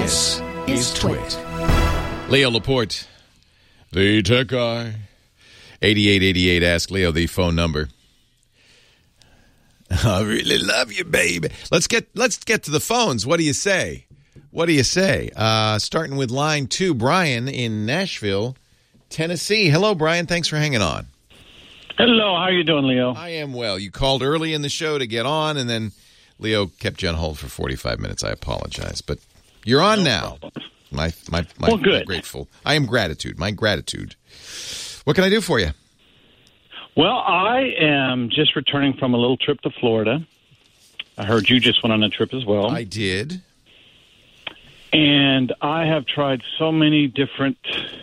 This is Twit. Leo Laporte, the tech guy. 8888, ask Leo the phone number. I really love you, baby. Let's get to the phones. What do you say? Starting with line 2, Brian in Nashville, Tennessee. Hello, Brian. Thanks for hanging on. Hello. How are you doing, Leo? I am well. You called early in the show to get on, and then Leo kept you on hold for 45 minutes. I apologize, but you're on now. Problem. Well, good. Grateful. I am gratitude. My gratitude. What can I do for you? Well, I am just returning from a little trip to Florida. I heard you just went on a trip as well. I did. And I have tried so many different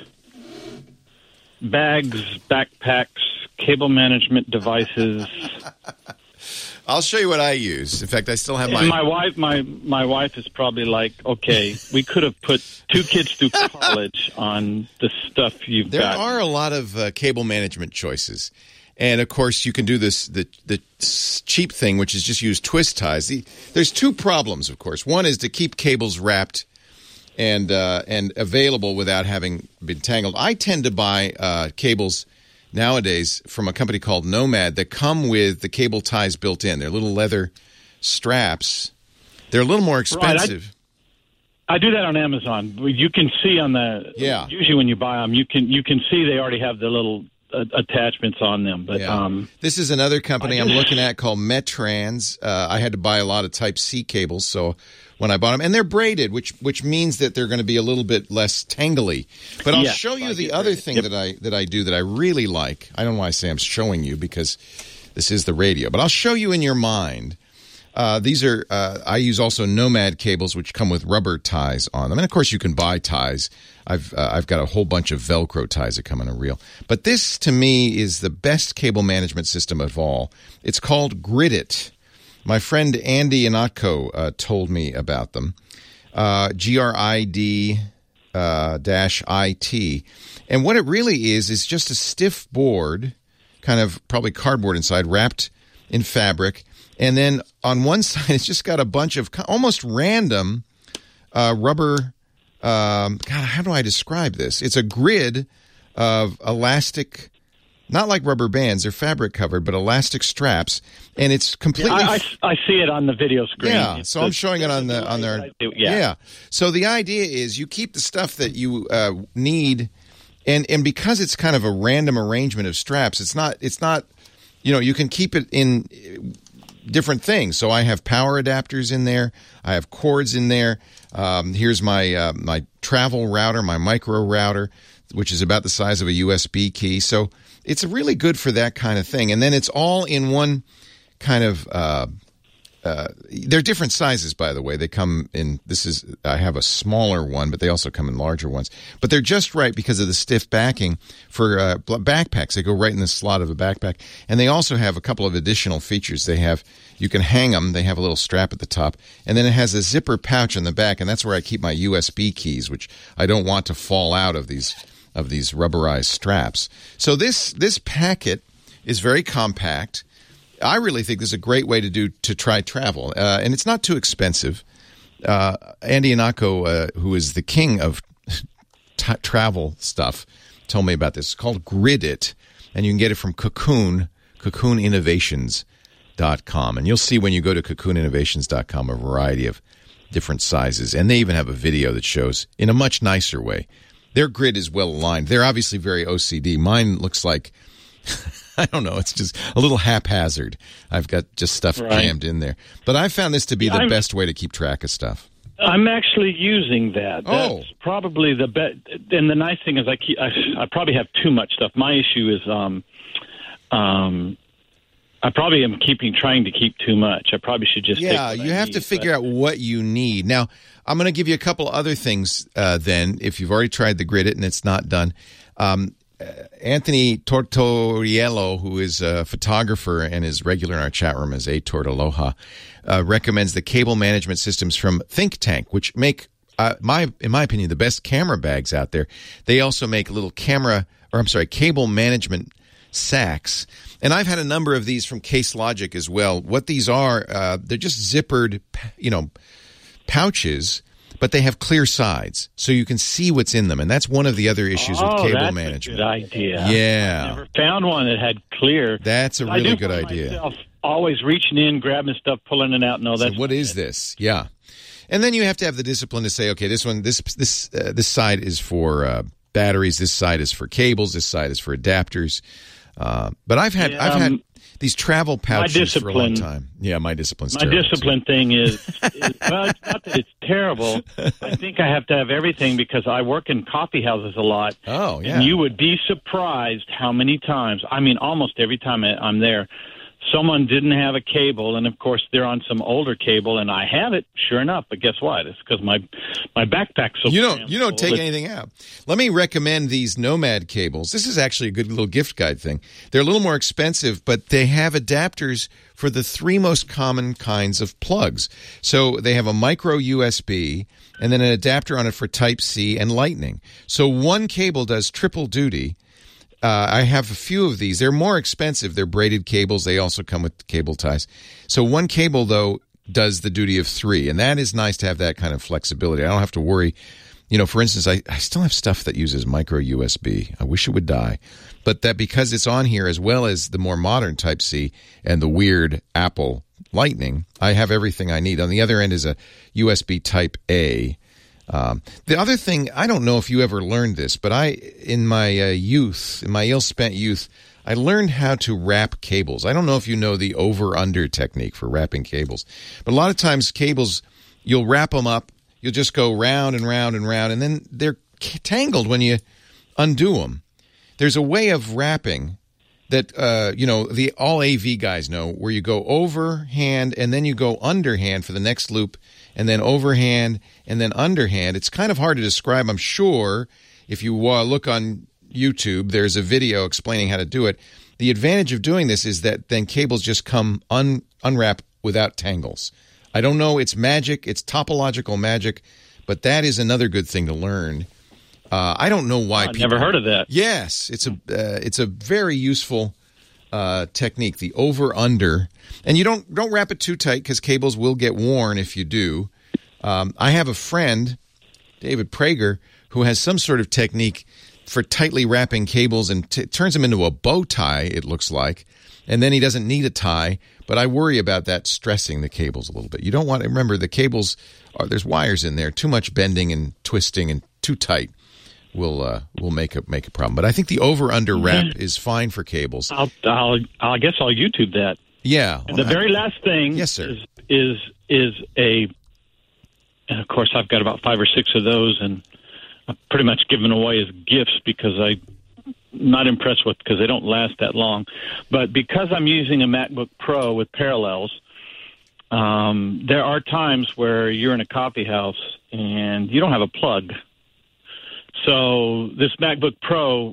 bags, backpacks, cable management devices. I'll show you what I use. In fact, I still have and my wife. My wife is probably like, okay, we could have put 2 kids through college on the stuff you've got. There are a lot of cable management choices. And, of course, you can do this the cheap thing, which is just use twist ties. There's 2 problems, of course. One is to keep cables wrapped and available without having been tangled. I tend to buy cables nowadays from a company called Nomad that come with the cable ties built in. They're little leather straps. They're a little more expensive. Right, I do that on Amazon. You can see on the usually when you buy them, you can see they already have the little attachments on them. But this is another company I'm looking at called Metrans. I had to buy a lot of Type C cables, so when I bought them, and they're braided, which means that they're going to be a little bit less tangly. But I'll show you the other thing that I do that I really like. I don't know why I say I'm showing you because this is the radio, but I'll show you in your mind. These are I use also Nomad cables, which come with rubber ties on them, and of course you can buy ties. I've got a whole bunch of Velcro ties that come in a reel. But this, to me, is the best cable management system of all. It's called Gridit. My friend Andy Inatko told me about them. GRID -IT. And what it really is just a stiff board, kind of probably cardboard inside, wrapped in fabric. And then on one side, it's just got a bunch of almost random rubber. God, how do I describe this? It's a grid of elastic, not like rubber bands, they're fabric covered, but elastic straps, and it's completely. I see it on the video screen. Yeah, so I'm showing it on their. Yeah. So the idea is you keep the stuff that you need, and because it's kind of a random arrangement of straps, it's not. You can keep it in different things. So I have power adapters in there. I have cords in there. Here's my my travel router, my micro router, which is about the size of a USB key. So it's really good for that kind of thing. And then it's all in one kind of they're different sizes, by the way. They come in, I have a smaller one, but they also come in larger ones. But they're just right because of the stiff backing for backpacks. They go right in the slot of a backpack. And they also have a couple of additional features. You can hang them. They have a little strap at the top. And then it has a zipper pouch in the back, and that's where I keep my USB keys, which I don't want to fall out of these rubberized straps. So this packet is very compact. I really think this is a great way to try travel, and it's not too expensive. Andy Inatko, who is the king of travel stuff, told me about this. It's called Gridit, and you can get it from CocoonInnovations.com. And you'll see when you go to CocoonInnovations.com a variety of different sizes, and they even have a video that shows in a much nicer way. Their grid is well aligned. They're obviously very OCD. Mine looks like I don't know. It's just a little haphazard. I've got just stuff jammed in there. But I found this to be the best way to keep track of stuff. I'm actually using that. That's probably the best. And the nice thing is I probably have too much stuff. My issue is I probably am trying to keep too much. I probably should just take what you have to figure out what you need. Now, I'm going to give you a couple other things then, if you've already tried the Gridit and it's not done. Anthony Tortoriello, who is a photographer and is regular in our chat room as A Tortaloha, recommends the cable management systems from Think Tank, which make, in my opinion, the best camera bags out there. They also make little cable management sacks. And I've had a number of these from Case Logic as well. What these are, they're just zippered, pouches, but they have clear sides, so you can see what's in them, and that's one of the other issues with cable management. That's a good idea. Yeah. I never found one that had clear. That's a really good idea. Myself always reaching in, grabbing stuff, pulling it out. No, that's what is this? Yeah. And then you have to have the discipline to say, okay, this side is for batteries, this side is for cables, this side is for adapters. But I've had these travel pouches for a long time. Yeah, my discipline's terrible. My discipline thing is well, it's not that it's terrible. I think I have to have everything because I work in coffee houses a lot. Oh, yeah. And you would be surprised how many times, I mean, almost every time I'm there, someone didn't have a cable, and of course they're on some older cable, and I have it, sure enough. But guess what? It's because my backpack's so you don't take anything out. Let me recommend these Nomad cables. This is actually a good little gift guide thing. They're a little more expensive, but they have adapters for the 3 most common kinds of plugs. So they have a micro USB and then an adapter on it for Type-C and Lightning. So one cable does triple duty. I have a few of these. They're more expensive. They're braided cables. They also come with cable ties. So one cable, though, does the duty of 3, and that is nice to have that kind of flexibility. I don't have to worry. You know, for instance, I still have stuff that uses micro USB. I wish it would die. But that because it's on here as well as the more modern Type-C and the weird Apple Lightning, I have everything I need. On the other end is a USB Type-A. The other thing, I don't know if you ever learned this, but in my ill-spent youth, I learned how to wrap cables. I don't know if you know the over-under technique for wrapping cables, but a lot of times cables, you'll wrap them up, you'll just go round and round and round, and then they're tangled when you undo them. There's a way of wrapping that, the all AV guys know, where you go overhand and then you go underhand for the next loop, and then overhand and then underhand. It's kind of hard to describe. I'm sure if you look on YouTube, there's a video explaining how to do it. The advantage of doing this is that then cables just come unwrap without tangles. I don't know. It's magic. It's topological magic, but that is another good thing to learn. I don't know why I've never heard of that. Yes, it's a very useful technique, the over-under. And you don't wrap it too tight because cables will get worn if you do. I have a friend, David Prager, who has some sort of technique for tightly wrapping cables and turns them into a bow tie, it looks like. And then he doesn't need a tie, but I worry about that stressing the cables a little bit. You don't want to remember the cables, there's wires in there. Too much bending and twisting and too tight will make a problem. But I think the over-under wrap is fine for cables. I guess I'll YouTube that. Yeah. And the very last thing, yes, sir, is and of course I've got about 5 or 6 of those, and I've pretty much given away as gifts because I'm not impressed with because they don't last that long. But because I'm using a MacBook Pro with Parallels, there are times where you're in a coffee house and you don't have a plug. So this MacBook Pro,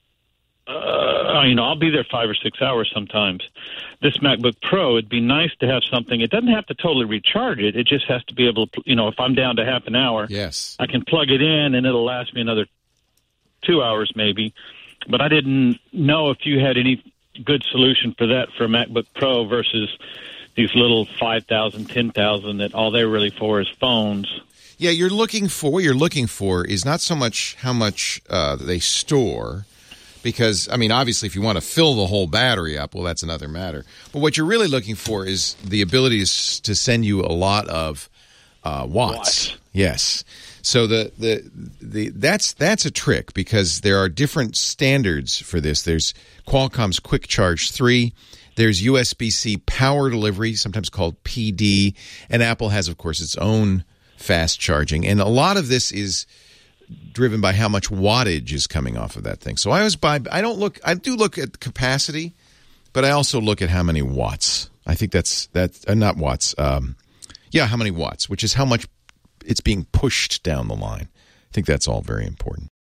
I'll be there 5 or 6 hours sometimes. This MacBook Pro, it'd be nice to have something. It doesn't have to totally recharge it. It just has to be able to, if I'm down to half an hour, yes, I can plug it in and it'll last me another 2 hours maybe. But I didn't know if you had any good solution for that for a MacBook Pro versus these little 5,000, 10,000 that all they're really for is phones. Yeah, what you're looking for is not so much how much they store, because, obviously if you want to fill the whole battery up, well, that's another matter. But what you're really looking for is the ability to send you a lot of watts. Yes. So that's a trick because there are different standards for this. There's Qualcomm's Quick Charge 3. There's USB-C power delivery, sometimes called PD, and Apple has, of course, its own fast charging. And a lot of this is driven by how much wattage is coming off of that thing. So I do look at capacity, but I also look at how many watts. I think that's not watts. How many watts, which is how much it's being pushed down the line. I think that's all very important.